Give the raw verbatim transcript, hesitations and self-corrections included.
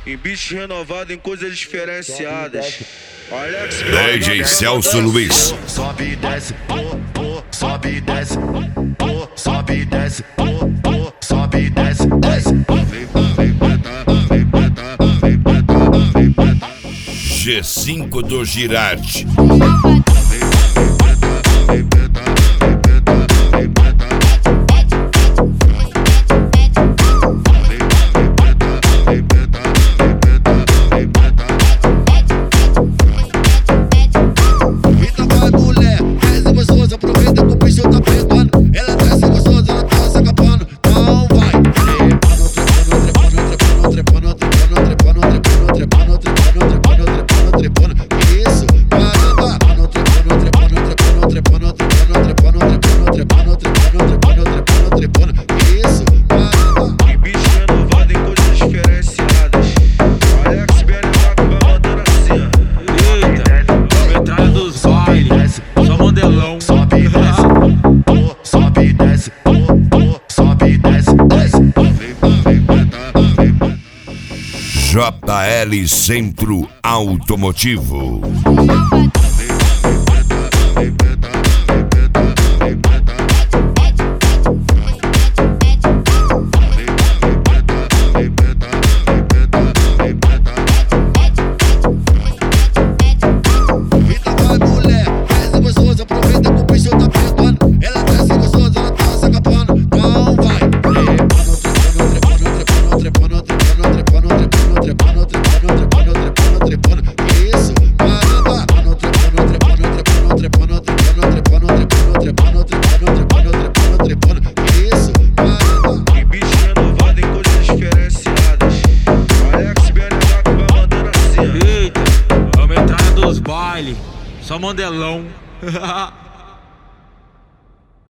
Em beat renovado, em coisas diferenciadas. Alex D J Celso Luiz. Sobe e desce, oh, oh, sobe e desce, oh, sobe e desce, oh, oh, sobe e desce, desce. G cinco do Girardi. J L Centro Automotivo. Só modelão.